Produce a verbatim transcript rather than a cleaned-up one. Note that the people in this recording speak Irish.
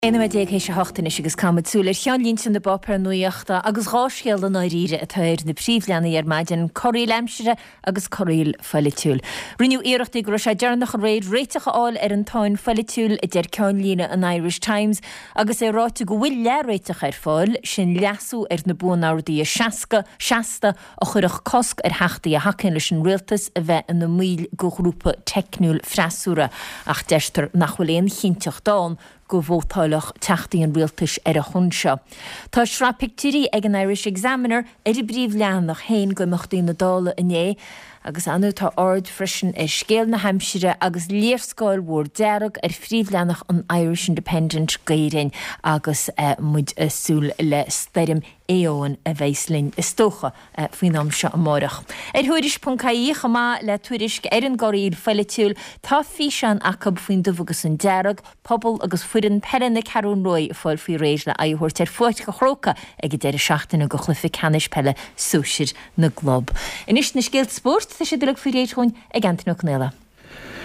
Éana dé hééis se hotainna agus camúir chean lín san na bopper nuíochta agus gáiscéal an áíre a thuir na príomhleanna ar maidin choirí lemsere agus choiríil foiilitiúil. Rinneú iireachtaí go sé dearnach an réid réiteach áil ar an táin foiilitiúil i d deir cean lína an Irish Times agus é ráite go bhfuil le réiteach ar fáil sin leasú ar na búnáirdaí a seaca seasta a chuireach cosc ar heachtaí a hacinn leis an rialtas a bheith in na míl go grúpa techniúil freasúra ach deistar nachhfuil éon chinnteach dáin go bhótáilech teachtaí an rialtas ar a chunse. Tá srá pictúrí ag an Irish Examiner ar i bríomhleanach hain go mochtaí na dála inné, agus anú tá ard frisin ar scéal na Hampshire agus léirscáil mhór dearg ar phríomhleanach an Irish Independent Gairin agus uh, muid uh, súl le steirim éoin a bhéislinn is tócha uh, faoin amse amárach. Ar thuiris puncaí chamá le tuairisc ar an goíil foiilitiúil tá físe an acab faoin dufagus an dearg, pobl agus fuirin perin na Carún Roy fáil faoi réis le aithúirt ar fuait go chróca ag deir seachtainna go chlufa canis pelle súsir na glob. Inis na scéalt sport tá sé dulach faoi réitún ag Antonio Canella.